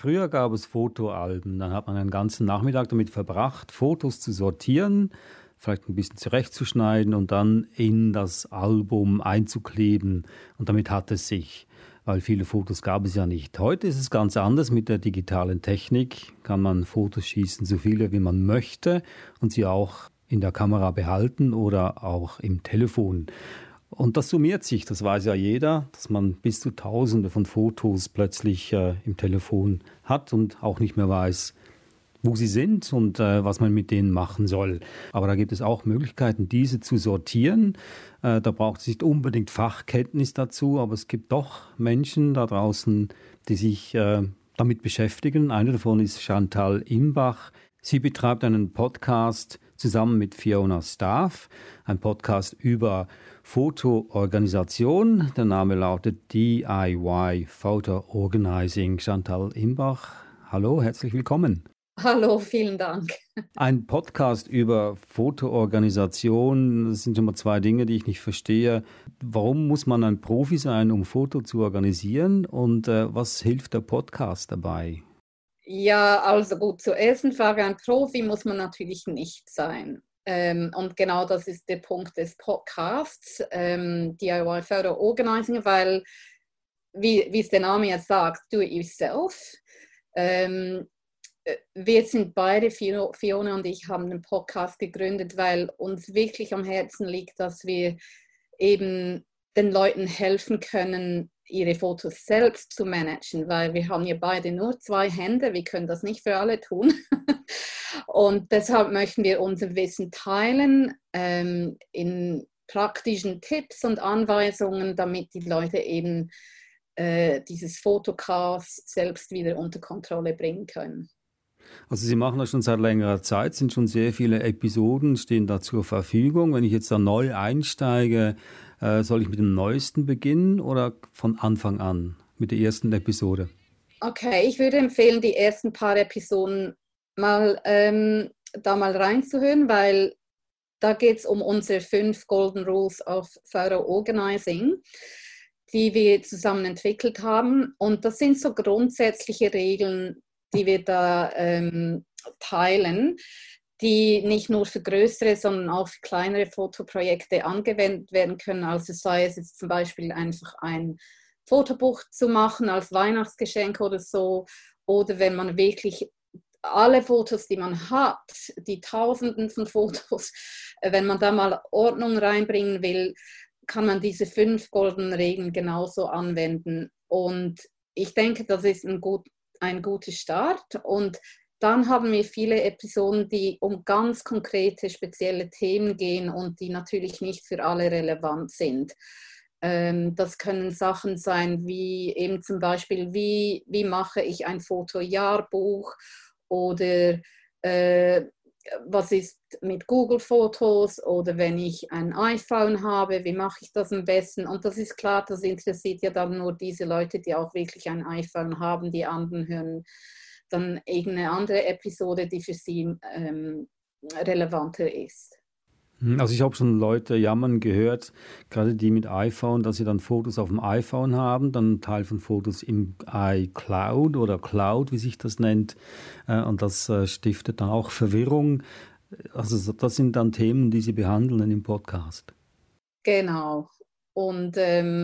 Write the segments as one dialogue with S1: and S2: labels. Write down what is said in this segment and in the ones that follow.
S1: Früher gab es Fotoalben, dann hat man einen ganzen Nachmittag damit verbracht, Fotos zu sortieren, vielleicht ein bisschen zurechtzuschneiden und dann in das Album einzukleben. Und damit hat es sich, weil viele Fotos gab es ja nicht. Heute ist es ganz anders mit der digitalen Technik. Kann man Fotos schießen, so viele wie man möchte und sie auch in der Kamera behalten oder auch im Telefon. Und das summiert sich, das weiß ja jeder, dass man bis zu Tausende von Fotos plötzlich im Telefon hat und auch nicht mehr weiß, wo sie sind und was man mit denen machen soll. Aber da gibt es auch Möglichkeiten, diese zu sortieren. Da braucht es nicht unbedingt Fachkenntnis dazu, aber es gibt doch Menschen da draußen, die sich damit beschäftigen. Eine davon ist Chantal Imbach. Sie betreibt einen Podcast zusammen mit Fiona Staff, ein Podcast über Fotoorganisation. Der Name lautet DIY Photo Organizing. Chantal Imbach, hallo, herzlich willkommen.
S2: Hallo, vielen Dank.
S1: Ein Podcast über Fotoorganisation, das sind schon mal zwei Dinge, die ich nicht verstehe. Warum muss man ein Profi sein, um Foto zu organisieren und was hilft der Podcast dabei?
S2: Ja, also gut, zur ersten Frage, ein Profi muss man natürlich nicht sein. Und genau das ist der Punkt des Podcasts, DIY Photo Organizing, weil, wie es der Name jetzt sagt, do it yourself. Wir sind beide, Fiona und ich, haben den Podcast gegründet, weil uns wirklich am Herzen liegt, dass wir eben den Leuten helfen können, ihre Fotos selbst zu managen, weil wir haben ja beide nur 2 Hände, wir können das nicht für alle tun. Und deshalb möchten wir unser Wissen teilen in praktischen Tipps und Anweisungen, damit die Leute eben dieses Fotochaos selbst wieder unter Kontrolle bringen können.
S1: Also Sie machen das schon seit längerer Zeit, sind schon sehr viele Episoden, stehen da zur Verfügung. Wenn ich jetzt da neu einsteige, soll ich mit dem Neuesten beginnen oder von Anfang an mit der ersten Episode?
S2: Okay, ich würde empfehlen, die ersten paar Episoden mal reinzuhören, weil da geht es um unsere 5 Golden Rules of Photo Organizing, die wir zusammen entwickelt haben. Und das sind so grundsätzliche Regeln, die wir da teilen, die nicht nur für größere, sondern auch für kleinere Fotoprojekte angewendet werden können. Also sei es jetzt zum Beispiel einfach ein Fotobuch zu machen als Weihnachtsgeschenk oder so, oder wenn man wirklich alle Fotos, die man hat, die Tausenden von Fotos, wenn man da mal Ordnung reinbringen will, kann man diese 5 goldenen Regeln genauso anwenden. Und ich denke, das ist ein guter Start. Und dann haben wir viele Episoden, die um ganz konkrete, spezielle Themen gehen und die natürlich nicht für alle relevant sind. Das können Sachen sein wie eben zum Beispiel, wie mache ich ein Fotojahrbuch oder was ist mit Google-Fotos oder wenn ich ein iPhone habe, wie mache ich das am besten? Und das ist klar, das interessiert ja dann nur diese Leute, die auch wirklich ein iPhone haben. Die anderen hören dann irgendeine andere Episode, die für sie relevanter ist.
S1: Also ich habe schon Leute jammern gehört, gerade die mit iPhone, dass sie dann Fotos auf dem iPhone haben, dann einen Teil von Fotos im iCloud oder Cloud, wie sich das nennt. Und das stiftet dann auch Verwirrung. Also das sind dann Themen, die Sie behandeln im Podcast.
S2: Genau. Und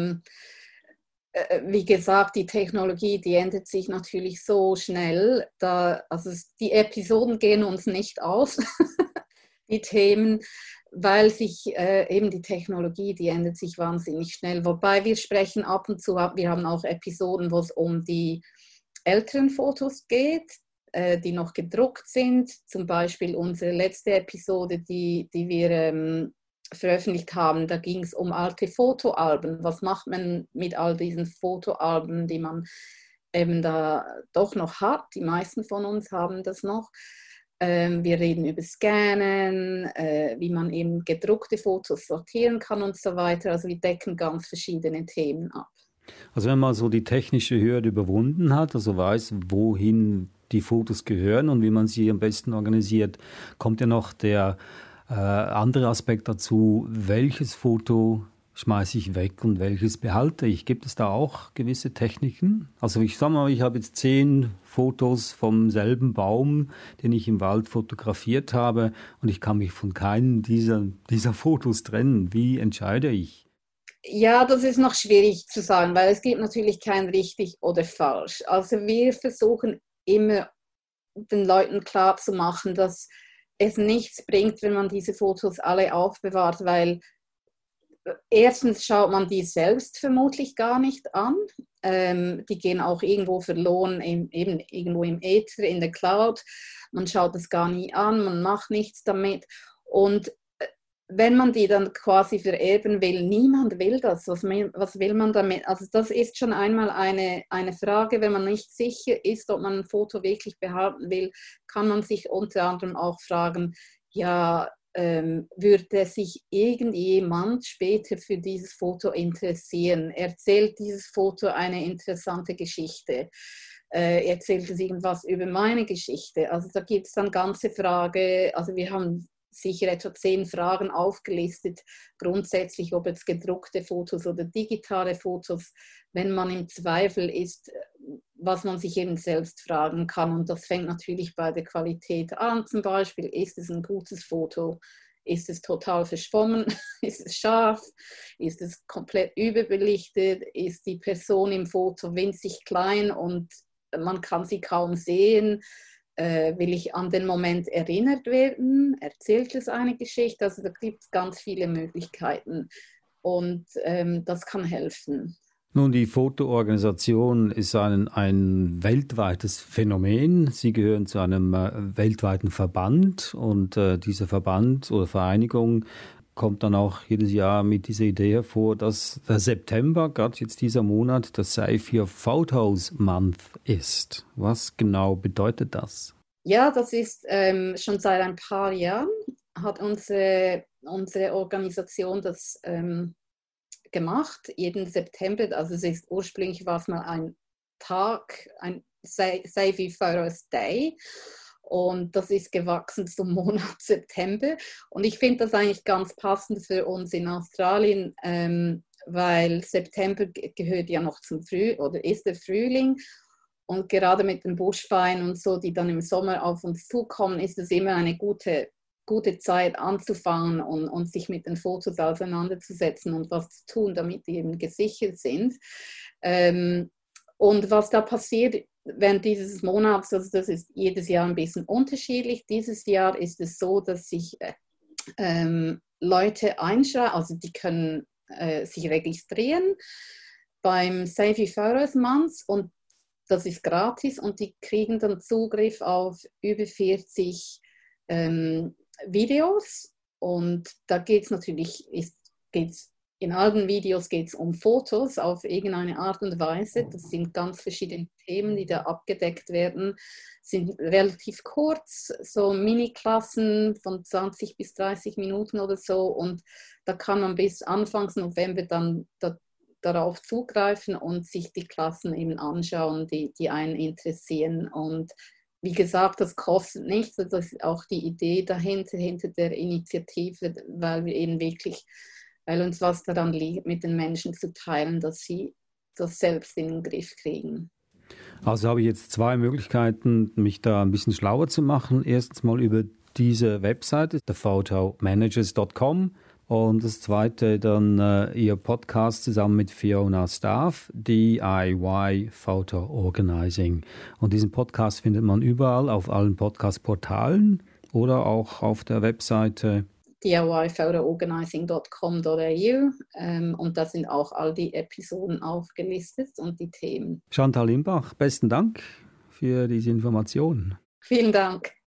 S2: wie gesagt, die Technologie, die ändert sich natürlich so schnell. Also die Episoden gehen uns nicht aus, die Themen, weil sich eben die Technologie, die ändert sich wahnsinnig schnell. Wobei wir sprechen ab und zu, wir haben auch Episoden, wo es um die älteren Fotos geht, die noch gedruckt sind. Zum Beispiel unsere letzte Episode, die wir veröffentlicht haben, da ging es um alte Fotoalben. Was macht man mit all diesen Fotoalben, die man eben da doch noch hat? Die meisten von uns haben das noch. Wir reden über Scannen, wie man eben gedruckte Fotos sortieren kann und so weiter. Also wir decken ganz verschiedene Themen ab.
S1: Also wenn man so die technische Hürde überwunden hat, also weiß, wohin die Fotos gehören und wie man sie am besten organisiert, kommt ja noch der andere Aspekt dazu, welches Foto schmeiße ich weg und welches behalte ich? Gibt es da auch gewisse Techniken? Also ich sage mal, ich habe jetzt 10 Fotos vom selben Baum, den ich im Wald fotografiert habe und ich kann mich von keinem dieser Fotos trennen. Wie entscheide ich?
S2: Ja, das ist noch schwierig zu sagen, weil es gibt natürlich kein richtig oder falsch. Also wir versuchen immer den Leuten klarzumachen, dass es nichts bringt, wenn man diese Fotos alle aufbewahrt, weil erstens schaut man die selbst vermutlich gar nicht an. Die gehen auch irgendwo verloren, eben irgendwo im Äther, in der Cloud. Man schaut es gar nie an, man macht nichts damit. Und wenn man die dann quasi vererben will, niemand will das. Was will man damit? Also das ist schon einmal eine Frage, wenn man nicht sicher ist, ob man ein Foto wirklich behalten will, kann man sich unter anderem auch fragen, ja, würde sich irgendjemand später für dieses Foto interessieren? Erzählt dieses Foto eine interessante Geschichte? Erzählt es irgendwas über meine Geschichte? Also da gibt es dann ganze Frage, also wir haben sicher etwa 10 Fragen aufgelistet, grundsätzlich ob jetzt gedruckte Fotos oder digitale Fotos, wenn man im Zweifel ist, was man sich eben selbst fragen kann. Und das fängt natürlich bei der Qualität an. Zum Beispiel, ist es ein gutes Foto? Ist es total verschwommen? Ist es scharf? Ist es komplett überbelichtet? Ist die Person im Foto winzig klein und man kann sie kaum sehen? Will ich an den Moment erinnert werden? Erzählt es eine Geschichte? Also da gibt es ganz viele Möglichkeiten und das kann helfen.
S1: Nun, die Fotoorganisation ist ein weltweites Phänomen. Sie gehören zu einem weltweiten Verband und dieser Verband oder Vereinigung kommt dann auch jedes Jahr mit dieser Idee hervor, dass der September, gerade jetzt dieser Monat, das Save Your Photos Month ist. Was genau bedeutet das?
S2: Ja, das ist schon seit ein paar Jahren, hat unsere Organisation das gemacht, jeden September. Also ursprünglich war es mal ein Tag, ein Save Your Photos Day. Und das ist gewachsen zum Monat September. Und ich finde das eigentlich ganz passend für uns in Australien, weil September gehört ja noch zum oder ist der Frühling. Und gerade mit den Buschfires und so, die dann im Sommer auf uns zukommen, ist es immer eine gute Zeit anzufangen und sich mit den Fotos auseinanderzusetzen und was zu tun, damit die eben gesichert sind. Und was da passiert während dieses Monats, also das ist jedes Jahr ein bisschen unterschiedlich. Dieses Jahr ist es so, dass sich Leute einschreiben, also die können sich registrieren beim Save Your Photos Month und das ist gratis und die kriegen dann Zugriff auf über 40 Videos und da geht es natürlich, in allen Videos geht es um Fotos auf irgendeine Art und Weise. Das sind ganz verschiedene Themen, die da abgedeckt werden, sind relativ kurz, so Mini-Klassen von 20 bis 30 Minuten oder so und da kann man bis Anfang November dann darauf zugreifen und sich die Klassen eben anschauen, die einen interessieren. Und wie gesagt, das kostet nichts. Das ist auch die Idee hinter der Initiative, weil wir eben wirklich, weil uns was daran liegt, mit den Menschen zu teilen, dass sie das selbst in den Griff kriegen.
S1: Also habe ich jetzt 2 Möglichkeiten, mich da ein bisschen schlauer zu machen. Erstens mal über diese Webseite, thephotomanagers.com. Und das zweite dann Ihr Podcast zusammen mit Fiona Staff, DIY Photo Organizing. Und diesen Podcast findet man überall auf allen Podcast-Portalen oder auch auf der Webseite
S2: diyphotoorganizing.com.au und da sind auch all die Episoden aufgelistet und die Themen.
S1: Chantal Imbach, besten Dank für diese Informationen.
S2: Vielen Dank.